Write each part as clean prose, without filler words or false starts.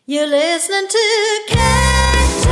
You're listening to Cattails.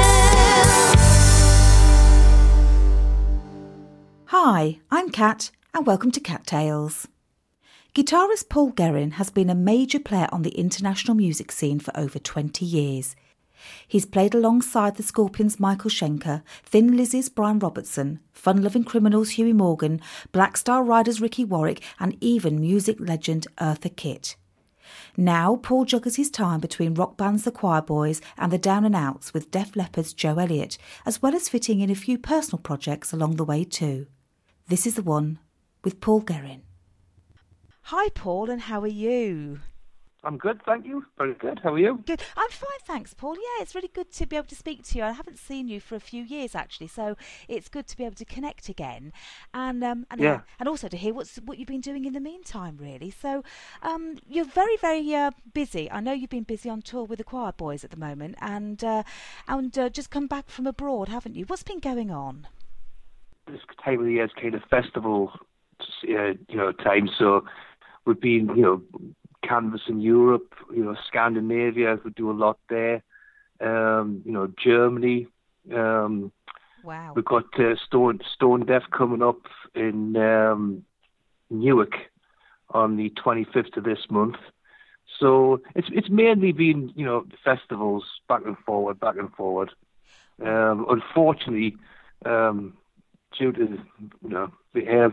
Hi, I'm Kat, and welcome to Cattails. Guitarist Paul Guerin has been a major player on the international music scene for over 20 years. He's played alongside the Scorpions' Michael Schenker, Thin Lizzy's Brian Robertson, Fun-Loving Criminals' Huey Morgan, Black Star Riders' Ricky Warwick, and even music legend Eartha Kitt. Now, Paul juggles his time between rock bands The Choirboys and the Down and Outs with Def Leppard's Joe Elliott, as well as fitting in a few personal projects along the way too. This is the one with Paul Guerin. Hi Paul, and how are you? I'm good, thank you. Very good. How are you? Good. I'm fine, thanks, Paul. Yeah, it's really good to be able to speak to you. I haven't seen you for a few years, actually, so it's good to be able to connect again, and also to hear what you've been doing in the meantime, really. So, you're very, very busy. I know you've been busy on tour with the Choirboys at the moment, and just come back from abroad, haven't you? What's been going on? This time of the year is kind of festival, time. So we've been, canvassing Europe, Scandinavia. We do a lot there. Germany. Wow. We've got Stone Deaf coming up in Newark on the 25th of this month. So it's mainly been festivals back and forward. Unfortunately, due to the air,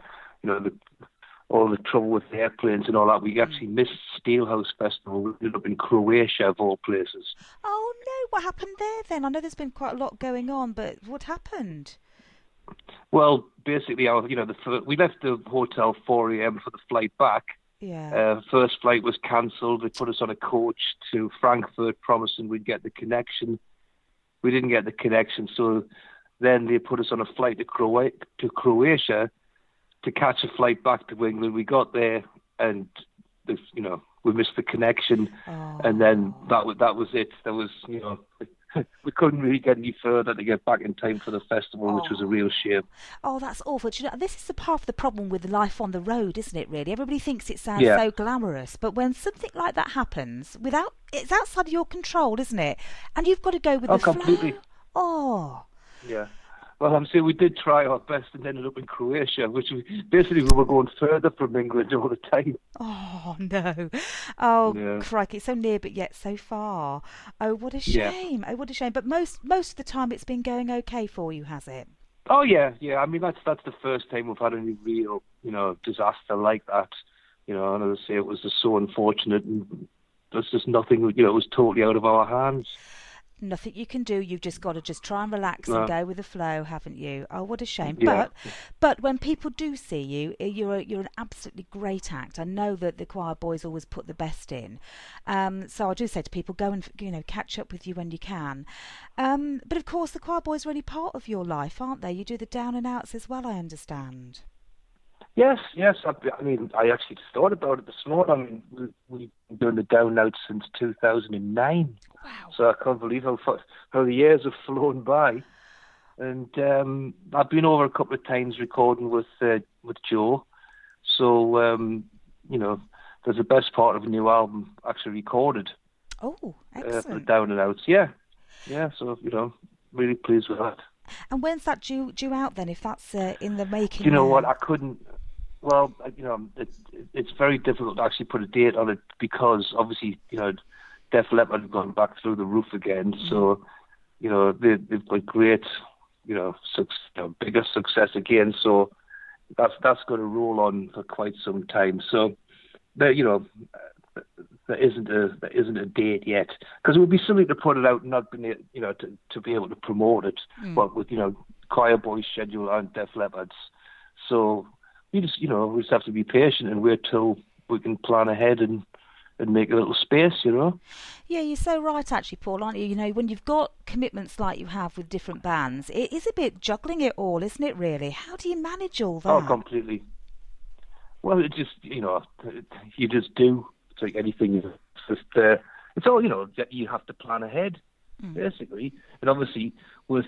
all the trouble with the airplanes and all that, we actually missed Steelhouse Festival. We ended up in Croatia, of all places. Oh no! What happened there then? I know there's been quite a lot going on, but what happened? Well, basically, we left the hotel 4 a.m. for the flight back. Yeah. First flight was cancelled. They put us on a coach to Frankfurt, promising we'd get the connection. We didn't get the connection, so then they put us on a flight to Croatia to catch a flight back to England. We got there, and we missed the connection, and then that was it. There was we couldn't really get any further to get back in time for the festival, which was a real shame. Oh, that's awful. This is the part of the problem with life on the road, isn't it? Really, everybody thinks it sounds so glamorous, but when something like that happens, it's outside of your control, isn't it? And you've got to go with the completely. flow. Oh, yeah. Well, I'm saying we did try our best and ended up in Croatia, which we were going further from England all the time. Oh, no. Oh, crikey, so near but yet so far. Oh, what a shame. Oh, what a shame. But most of the time it's been going okay for you, has it? Oh, yeah. I mean, that's the first time we've had any real, disaster like that. And as I say, it was just so unfortunate, and there's just nothing, it was totally out of our hands. Nothing you can do. You've just got to try and relax and go with the flow, haven't you? Oh, what a shame. Yeah. But when people do see you, you're an absolutely great act. I know that the Choirboys always put the best in. So I do say to people, go and catch up with you when you can. But of course, the Choirboys are really part of your life, aren't they? You do the down and outs as well, I understand. Yes. I mean, I actually just thought about it this morning. I mean, we've been doing the down and out since 2009. Wow. So I can't believe how the years have flown by. And I've been over a couple of times recording with Joe. So, there's the best part of a new album actually recorded. Oh, excellent. For the down and outs, yeah. So, really pleased with that. And when's that due out then, if that's in the making? You know what, I couldn't... Well, it's very difficult to actually put a date on it because obviously, Def Leppard have gone back through the roof again. So, they've got great, bigger success again. So that's going to roll on for quite some time. So, there isn't a date yet because it would be silly to put it out and not be, to be able to promote it. But with Choirboys schedule and Def Leppard's, so we just have to be patient and wait till we can plan ahead and make a little space, Yeah, you're so right, actually, Paul, aren't you? When you've got commitments like you have with different bands, it is a bit juggling it all, isn't it, really? How do you manage all that? Oh, completely. Well, it just, you just do. It's like anything. It's just, it's all, you have to plan ahead, basically. And obviously, with,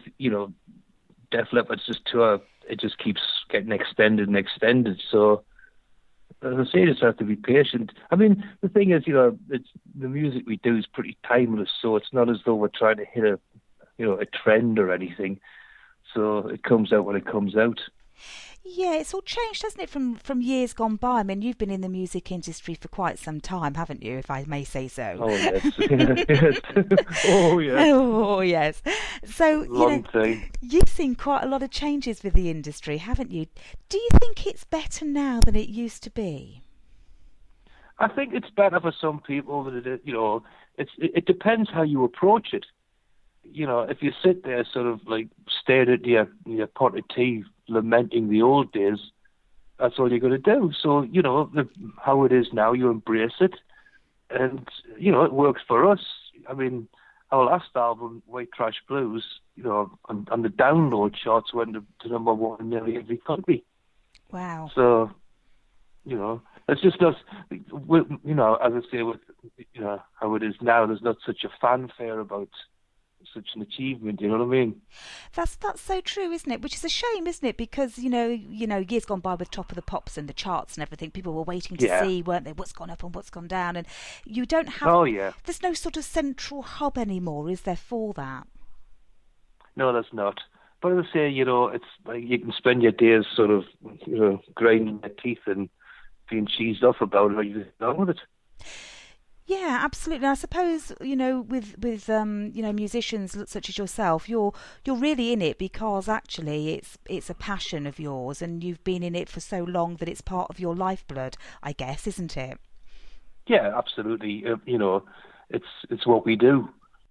Def Leppard's just tour, it just keeps getting extended and extended. So as I say, you just have to be patient. I mean, the thing is, it's the music we do is pretty timeless, so it's not as though we're trying to hit a trend or anything. So it comes out when it comes out. Yeah, it's all changed, hasn't it, from years gone by? I mean, you've been in the music industry for quite some time, haven't you, if I may say so? Oh, yes. Yes. Oh, yes. Oh, yes. So, Long time. you've seen quite a lot of changes with the industry, haven't you? Do you think it's better now than it used to be? I think it's better for some people, but it depends how you approach it. If you sit there sort of like staring at your pot of tea, lamenting the old days, that's all you're going to do. So, how it is now, you embrace it. And, it works for us. I mean, our last album, White Trash Blues, on the download charts went to number one in nearly every country. Wow. So, it's just us, as I say, with, how it is now, there's not such a fanfare about such an achievement, you know what I mean? That's so true, isn't it? Which is a shame, isn't it? Because years gone by with Top of the Pops and the charts and everything, people were waiting to see, weren't they, what's gone up and what's gone down, and you don't have. Oh yeah. There's no sort of central hub anymore, is there, for that? No, there's not. But as I say, it's like you can spend your days sort of, grinding your teeth and being cheesed off about how you get on with it. Yeah, absolutely. I suppose with musicians such as yourself, you're really in it because actually it's a passion of yours, and you've been in it for so long that it's part of your lifeblood, I guess, isn't it? Yeah, absolutely. It's what we do.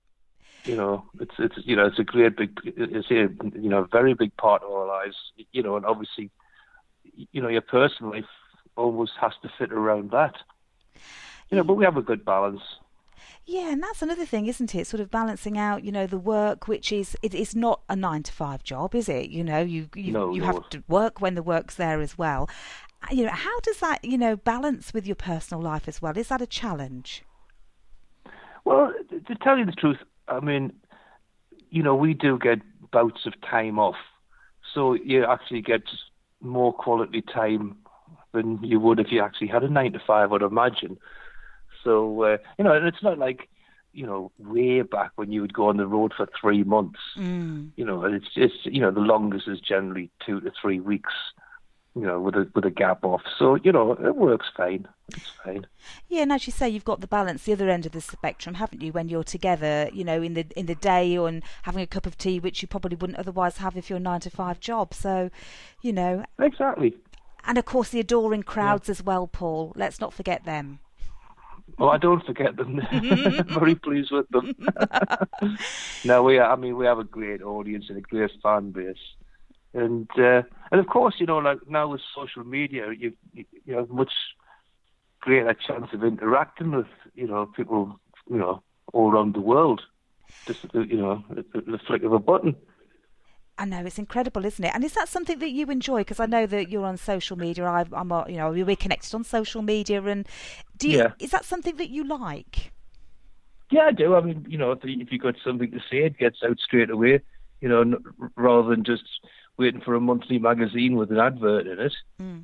It's a great big, a very big part of our lives. And obviously, your personal life almost has to fit around that. But we have a good balance. Yeah, and that's another thing, isn't it? Sort of balancing out, the work, which is it's not a 9-to-5 job, is it? You have to work when the work's there as well. How does that balance with your personal life as well? Is that a challenge? Well, to tell you the truth, I mean, we do get bouts of time off, so you actually get more quality time than you would if you actually had a 9-to-5, I'd imagine. So, and it's not like, way back when you would go on the road for 3 months. It's the longest is generally 2 to 3 weeks, with a gap off. So, it works fine. It's fine. Yeah, and as you say, you've got the balance, the other end of the spectrum, haven't you, when you're together, in the day and having a cup of tea, which you probably wouldn't otherwise have if you're a 9-to-5 job. So, Exactly. And of course the adoring crowds as well, Paul. Let's not forget them. Oh, I don't forget them. Very pleased with them. No, we have a great audience and a great fan base, and of course, like now with social media, you have much greater chance of interacting with people all around the world. Just at the flick of a button. I know, it's incredible, isn't it? And is that something that you enjoy? Because I know that you're on social media. We're connected on social media, and is that something that you like? Yeah, I do. I mean, if you've got something to say, it gets out straight away. Rather than just waiting for a monthly magazine with an advert in it.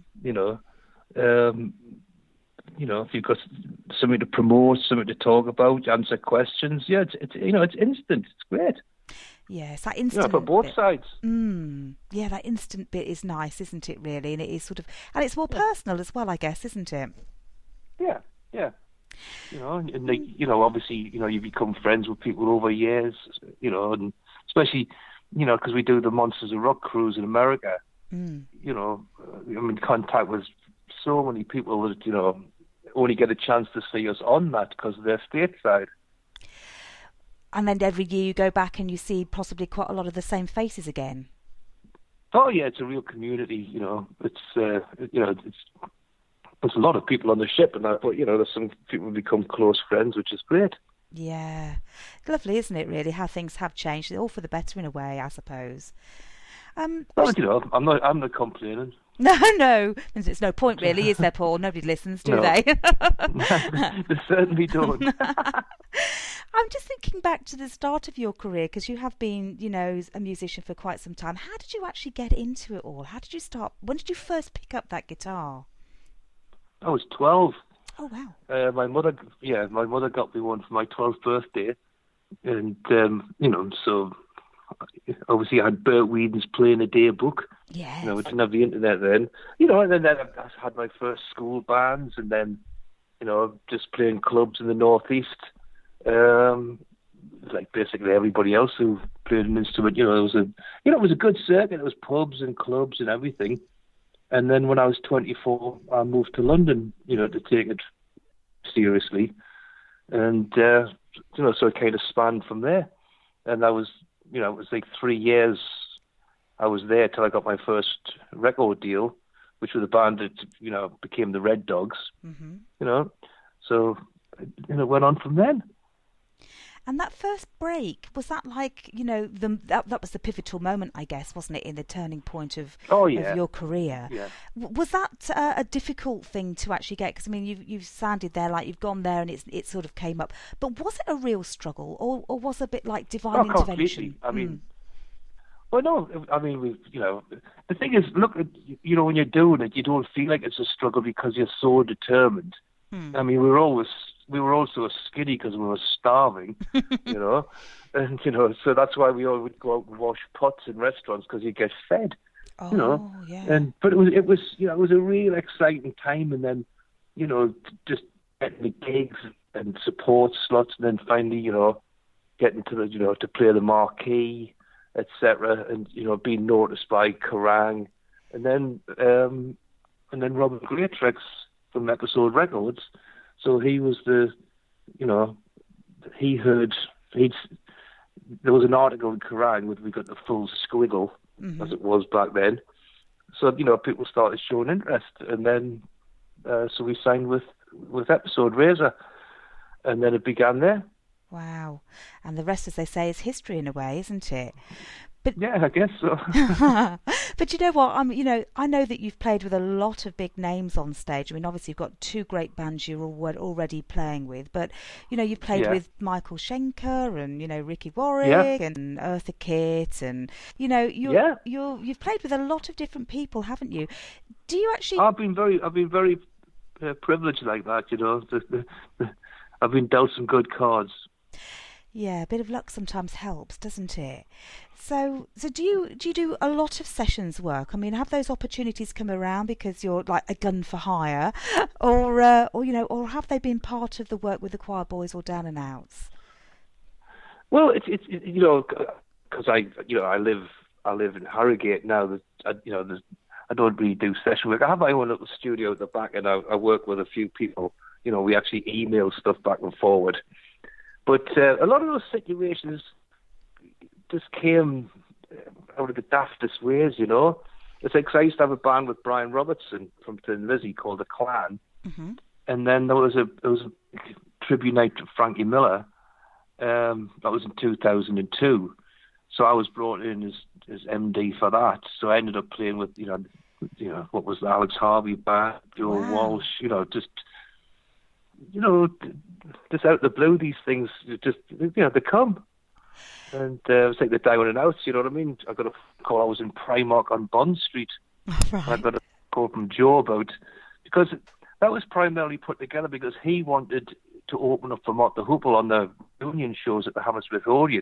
If you've got something to promote, something to talk about, answer questions, it's instant. It's great. Yes, that instant for both sides. Yeah, that instant bit is nice, isn't it, really? And it is sort of, and it's more personal as well, I guess, isn't it? Yeah. Obviously, you become friends with people over years, and especially, because we do the Monsters of Rock cruise in America, I'm in contact with so many people that, only get a chance to see us on that because they're stateside. And then every year you go back and you see possibly quite a lot of the same faces again. Oh yeah, it's a real community. It's there's a lot of people on the ship and that, but there's some people who become close friends, which is great. Yeah, lovely, isn't it? Really, how things have changed, all for the better in a way, I suppose. I'm not complaining. No, there's no point really, is there, Paul? Nobody listens, do they? They certainly don't. I'm just thinking back to the start of your career, because you have been, a musician for quite some time. How did you actually get into it all? How did you start? When did you first pick up that guitar? I was 12. Oh wow. My mother got me one for my 12th birthday, and so obviously I had Bert Whedon's Playing a Day book. Yes. We didn't have the internet then. And then I had my first school bands, and then just playing clubs in the northeast. Like basically everybody else who played an instrument. It was a good circuit. It was pubs and clubs and everything. And then when I was 24, I moved to London, to take it seriously. And, so it kind of spanned from there. And I was, it was like 3 years I was there till I got my first record deal, which was a band that, became the Red Dogs, So, it went on from then. And that first break, was that like, that was the pivotal moment, I guess, wasn't it, in the turning point of your career? Yeah. Was that a difficult thing to actually get? Because, I mean, you've sounded there like you've gone there and it sort of came up. But was it a real struggle, or was it a bit like divine intervention? Completely. I mean, well, no, I mean, the thing is, look, when you're doing it, you don't feel like it's a struggle because you're so determined. I mean, we were also skinny because we were starving, and so that's why we all would go out and wash pots in restaurants because you get fed, Yeah. But it was a real exciting time, and then just getting the gigs and support slots, and then finally getting to the to play the marquee, etc., and being noticed by Kerrang, and then Robert Greatrex from Episode Records. So he was there was an article in Kerrang where we got the full squiggle, as it was back then. So, people started showing interest, and then, so we signed with Episode Razor, and then it began there. Wow. And the rest, as they say, is history in a way, isn't it? But, yeah, I guess so. But you know what? I know that you've played with a lot of big names on stage. I mean, obviously you've got two great bands you're already playing with, but you've played with Michael Schenker and Ricky Warwick and Eartha Kitt, and you've played with a lot of different people, haven't you? Do you actually? I've been very privileged like that. I've been dealt some good cards. Yeah, a bit of luck sometimes helps, doesn't it? So do you do a lot of sessions work? I mean, have those opportunities come around because you're like a gun for hire, or have they been part of the work with the Choir Boys or Down and Outs? Well, it's because I live in Harrogate now. I don't really do session work. I have my own little studio at the back, and I work with a few people. We actually email stuff back and forward. But a lot of those situations just came out of the daftest ways, It's like, 'cause I used to have a band with Brian Robertson from Thin Lizzy called The Clan. And then there was a tribute night to Frankie Miller. That was in 2002. So I was brought in as MD for that. So I ended up playing with, what was the Alex Harvey band, Joe Walsh, just out of the blue, these things just, they come. And it was like the Down and Outs, you know what I mean? I got a call, I was in Primark on Bond Street. Right. I got a call from Joe because that was primarily put together because he wanted to open up for Mott the Hoople on the Union shows at the Hammersmith Odeon.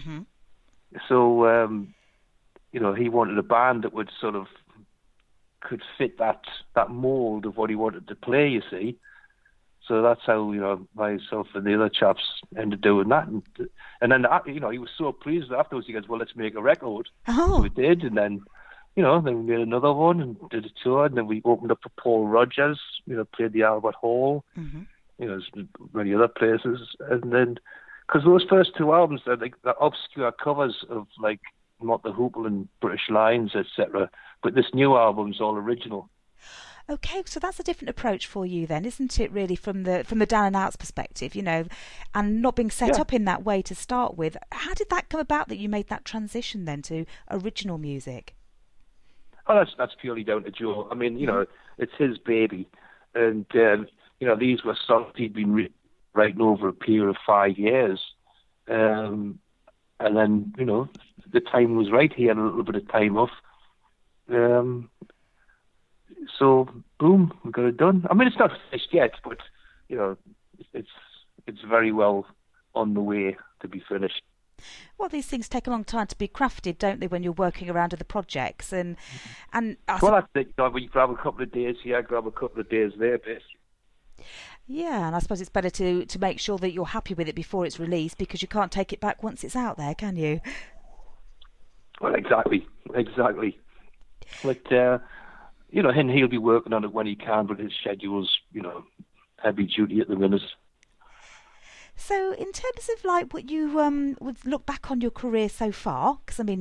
So, he wanted a band that would sort of could fit that mould of what he wanted to play, you see. So that's how, myself and the other chaps ended doing that. And then, he was so pleased afterwards. He goes, well, let's make a record. Oh. So we did. And then, then we made another one and did a tour. And then we opened up for Paul Rodgers, played the Albert Hall, many other places. And then, because those first two albums, they're like the obscure covers of like Mott the Hoople and British Lions, etc. But this new album's all original. Okay, so that's a different approach for you then, isn't it, really, from the Down and Outs perspective, and not being set up in that way to start with. How did that come about that you made that transition then to original music? Oh, that's purely down to Joe. I mean, it's his baby. And, these were songs he'd been writing over a period of 5 years. And then, the time was right. He had a little bit of time off. So boom, we got it done. I mean, it's not finished yet, but you know, it's very well on the way to be finished. Well, these things take a long time to be crafted, don't they, when you're working around other projects? And Well, that's it. You know, when you grab a couple of days here, grab a couple of days there, basically. yeah, and I suppose it's better to make sure that you're happy with it before it's released, because you can't take it back once it's out there, can you? Well, exactly. But you know, and he'll be working on it when he can, but his schedule's, you know, heavy duty at the minute. So, in terms of like what you would look back on your career so far, because I mean,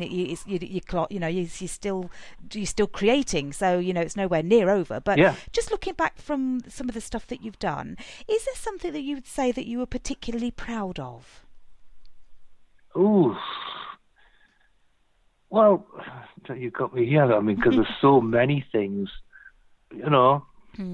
you're still creating, so you know it's nowhere near over. But Yeah. just looking back from some of the stuff that you've done, is there something that you would say that you were particularly proud of? Ooh. Well, you got me here. I mean, because there's so many things, you know.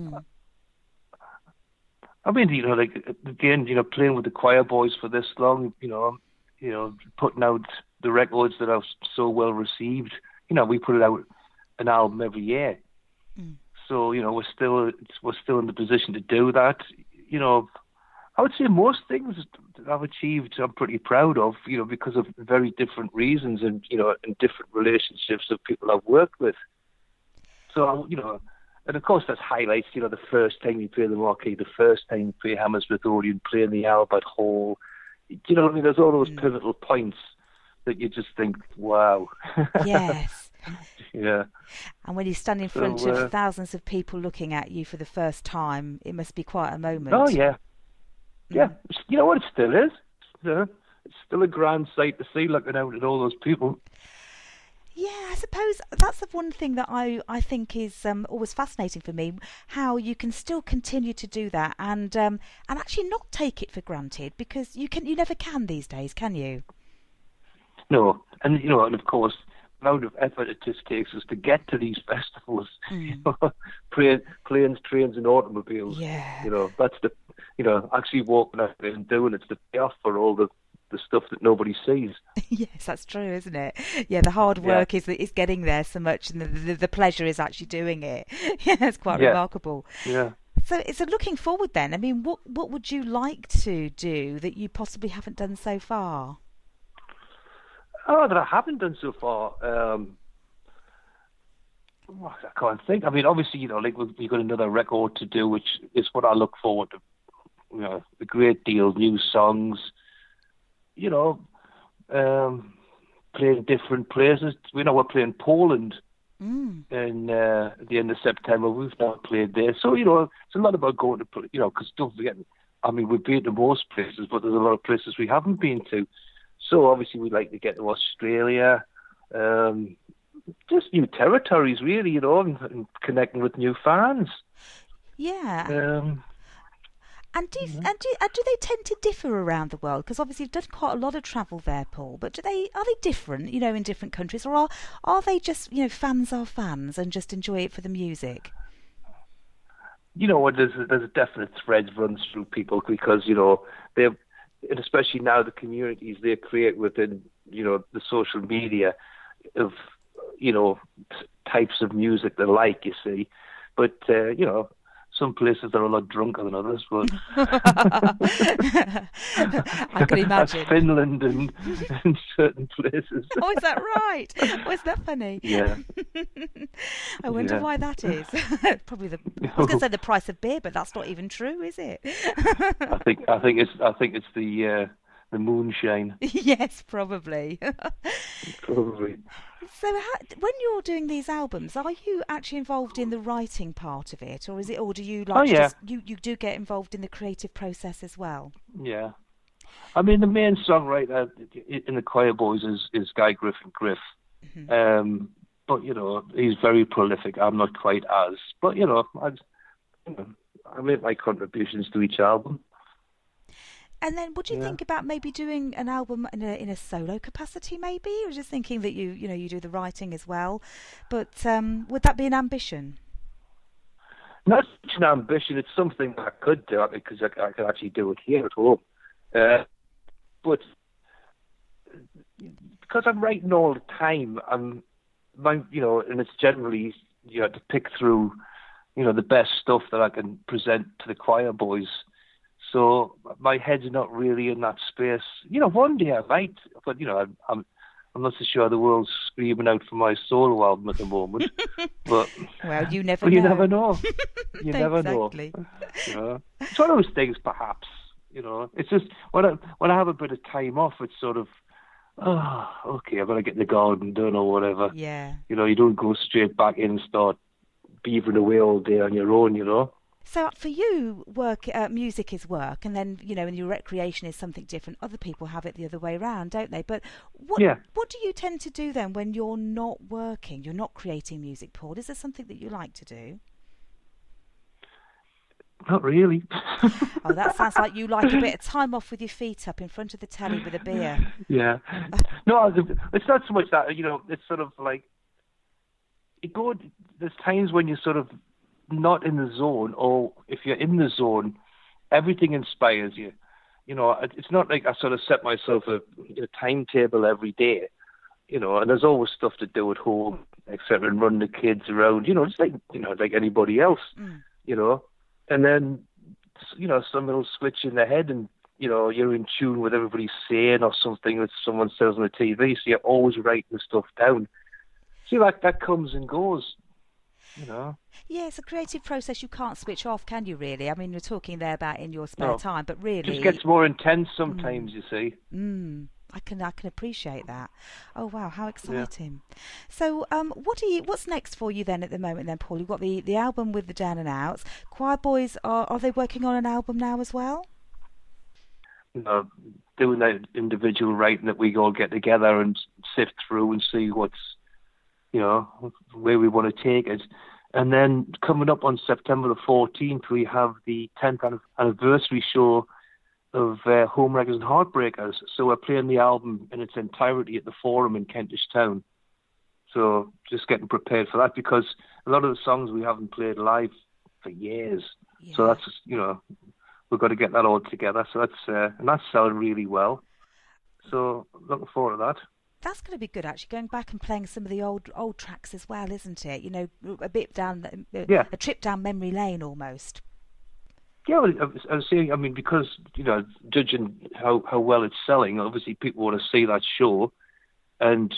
I mean, you know, like at the end, you know, playing with the Choir Boys for this long, you know, putting out the records that are so well received. You know, we put out an album every year, so you know, we're still in the position to do that. You know, I would say most things that I've achieved, I'm pretty proud of. You know, because of very different reasons and you know, and different relationships of people I've worked with. So you know. And of course, that's highlights, you know, the first time you play the Marquee, the first time you play Hammersmith Odeon, playing the Albert Hall. You know what I mean? There's all those pivotal points that you just think, wow. Yes. Yeah. And when you stand in front of thousands of people looking at you for the first time, it must be quite a moment. Oh, yeah. Yeah. You know what? It still is. It's still a grand sight to see, looking out at all those people. Yeah, I suppose that's the one thing that I think is always fascinating for me, how you can still continue to do that and actually not take it for granted, because you never can these days, can you? No, and you know, and of course, the amount of effort it just takes us to get to these festivals, you know, planes, trains, and automobiles. Yeah. You know, that's the, you know, actually walking out there and doing it's the payoff for all the stuff that nobody sees. Yes, that's true, isn't it? Yeah, the hard work is getting there so much, and the pleasure is actually doing it. Yeah, it's quite remarkable. Yeah. So looking forward then, I mean, what would you like to do that you possibly haven't done so far? Oh, that I haven't done so far. I can't think. I mean, obviously, you know, like we've got another record to do, which is what I look forward to. You know, a great deal, new songs. You know, playing different places. We know we're playing Poland in at the end of September. We've now played there. So, you know, it's a lot about going to, you know, because don't forget, I mean, we've been to most places, but there's a lot of places we haven't been to. So obviously we'd like to get to Australia, just new territories, really, you know, and connecting with new fans. Yeah. And do they tend to differ around the world? Because obviously you've done quite a lot of travel there, Paul. But are they different, you know, in different countries, or are they just, you know, fans are fans and just enjoy it for the music? You know what? There's a definite thread runs through people, because you know and especially now the communities they create within, you know, the social media of, you know, types of music they like. You see, but you know. Some places are a lot drunker than others, but I can imagine. That's Finland and certain places. Oh, is that right? Oh, is that funny? Yeah. I wonder why that is. Probably I was going to say the price of beer, but that's not even true, is it? I think it's the moonshine. Yes, probably. Probably. So, when you're doing these albums, are you actually involved in the writing part of it, or do you like you do get involved in the creative process as well? Yeah, I mean the main songwriter in the Choir Boys is Guy Griffin Griff, but you know he's very prolific. I'm not quite as, but you know I make my contributions to each album. And then, would you think about maybe doing an album in a solo capacity? Maybe, or just thinking that you do the writing as well. But would that be an ambition? Not such an ambition. It's something I could do because I could actually do it here at home. But because I'm writing all the time, and it's generally you have to pick through the best stuff that I can present to the choir boys. So my head's not really in that space. One day I might, but I'm not so sure the world's screaming out for my solo album at the moment. But well, you never know. You never know. You never know. It's one of those things, perhaps. It's just when I have a bit of time off, it's sort of, okay, I've got to get the garden done or whatever. Yeah. You don't go straight back in and start beavering away all day on your own. So for you, music is work, and then and your recreation is something different. Other people have it the other way around, don't they? But what do you tend to do then when you're not working? You're not creating music, Paul. Is there something that you like to do? Not really. Oh, that sounds like you like a bit of time off with your feet up in front of the telly with a beer. Yeah. No, it's not so much that. It's sort of like there's times when you're sort of not in the zone, or if you're in the zone, everything inspires you. It's not like I sort of set myself a timetable every day, and there's always stuff to do at home, etc., and run the kids around, just like anybody else, and then, something will switch in the head and, you're in tune with everybody's saying or something that someone says on the TV, so you're always writing the stuff down. See, that comes and goes. Yeah, it's a creative process you can't switch off, can you, really? I mean, you're talking there about in your spare time, but really... It just gets more intense sometimes, you see. I can appreciate that. Oh, wow, how exciting. Yeah. So what's next for you then at the moment then, Paul? You've got the album with the Down and Outs. Choir Boys, are they working on an album now as well? Doing that individual writing that we all get together and sift through and see what's, where we want to take it. And then coming up on September the 14th, we have the 10th anniversary show of Home Wreckers and Heartbreakers. So we're playing the album in its entirety at the Forum in Kentish Town. So just getting prepared for that, because a lot of the songs we haven't played live for years. Yeah. So that's, we've got to get that all together. So and that's selling really well. So looking forward to that. That's going to be good, actually, going back and playing some of the old tracks as well, isn't it? A bit down, a trip down memory lane almost. Yeah, well, I was saying, I mean, because, judging how well it's selling, obviously people want to see that show, and,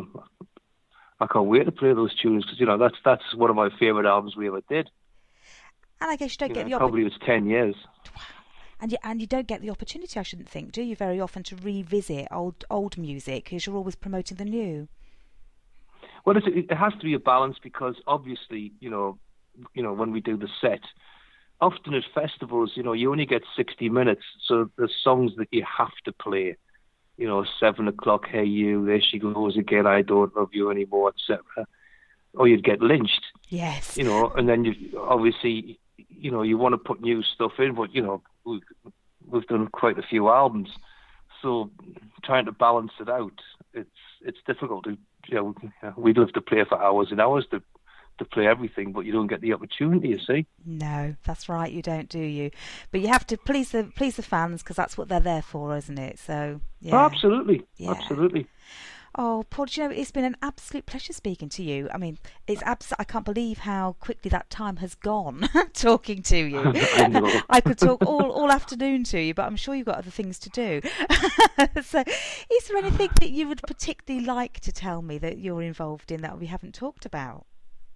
I can't wait to play those tunes, because, that's one of my favourite albums we ever did. And I guess you don't get the probably it was 10 years. And you don't get the opportunity, I shouldn't think, do you, very often, to revisit old music, because you're always promoting the new? Well, it has to be a balance, because obviously, when we do the set, often at festivals, you only get 60 minutes, so there's songs that you have to play. 7 o'clock, Hey You, There She Goes Again, I Don't Love You Anymore, etc. Or you'd get lynched. Yes. And then you obviously, you want to put new stuff in, but, we've done quite a few albums, so trying to balance it out, it's difficult. We'd love to play for hours and hours to play everything, but you don't get the opportunity, you see. No, that's right, you don't, do you? But you have to please the fans, because that's what they're there for, isn't it? So yeah. Oh, absolutely. Yeah. Absolutely. Oh, Paul, it's been an absolute pleasure speaking to you. I mean, I can't believe how quickly that time has gone talking to you. I know. I could talk all afternoon to you, but I'm sure you've got other things to do. So is there anything that you would particularly like to tell me that you're involved in that we haven't talked about?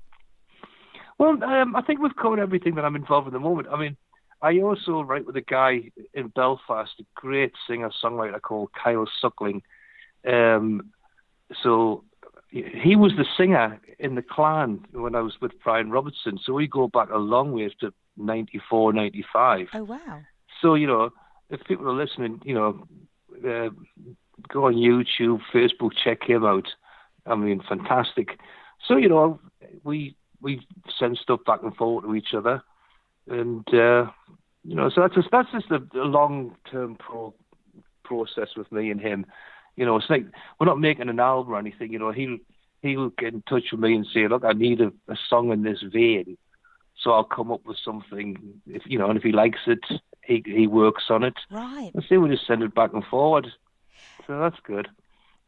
Well, I think we've covered everything that I'm involved in at the moment. I mean, I also write with a guy in Belfast, a great singer-songwriter called Kyle Suckling. So he was the singer in the Clan when I was with Brian Robertson. So we go back a long way to 94, 95. Oh, wow. So, if people are listening, go on YouTube, Facebook, check him out. I mean, fantastic. So, we send stuff back and forth to each other. And, so that's just a long-term process with me and him. It's like we're not making an album or anything. He'll get in touch with me and say, "Look, I need a song in this vein." So I'll come up with something. And if he likes it, he works on it. Right. And so we just send it back and forward. So that's good.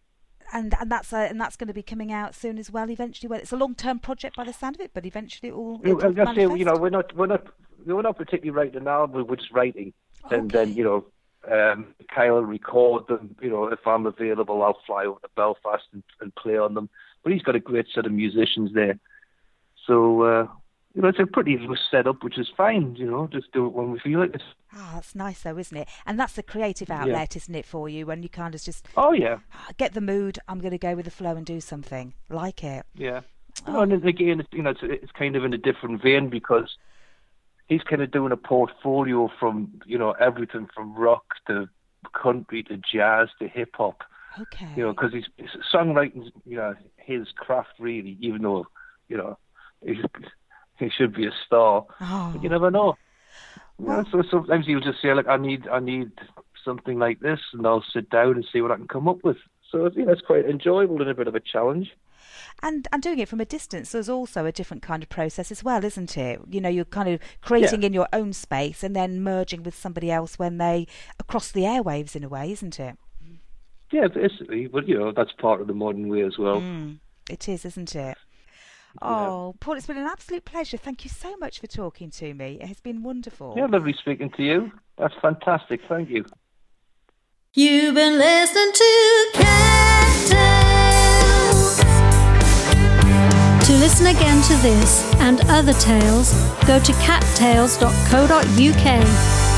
And that's going to be coming out soon as well. Eventually, well, it's a long-term project by the sound of it, but eventually it will. I say, we're not particularly writing an album. We're just writing, and then Kyle will record them. If I'm available, I'll fly over to Belfast and play on them. But he's got a great set of musicians there, so it's a pretty loose setup, which is fine. Just do it when we feel like it. Ah, that's nice though, isn't it? And that's the creative outlet, isn't it, for you? When you kind of just get the mood. I'm going to go with the flow and do something like it. Yeah. And again, it's kind of in a different vein because he's kind of doing a portfolio from everything from rock to country to jazz to hip hop. Okay. Because his songwriting's his craft really, even though he should be a star. Oh. But you never know. So sometimes he'll just say, like, I need something like this, and I'll sit down and see what I can come up with. So it's quite enjoyable and a bit of a challenge. And doing it from a distance, there's also a different kind of process as well, isn't it? You're kind of creating in your own space and then merging with somebody else when they across the airwaves in a way, isn't it? Yeah, basically. But that's part of the modern way as well. It is, isn't it? Oh, Paul, it's been an absolute pleasure. Thank you so much for talking to me. It has been wonderful. Yeah, lovely speaking to you. That's fantastic. Thank you. You've been listening to Cat Tales. To listen again to this and other tales, go to cattales.co.uk.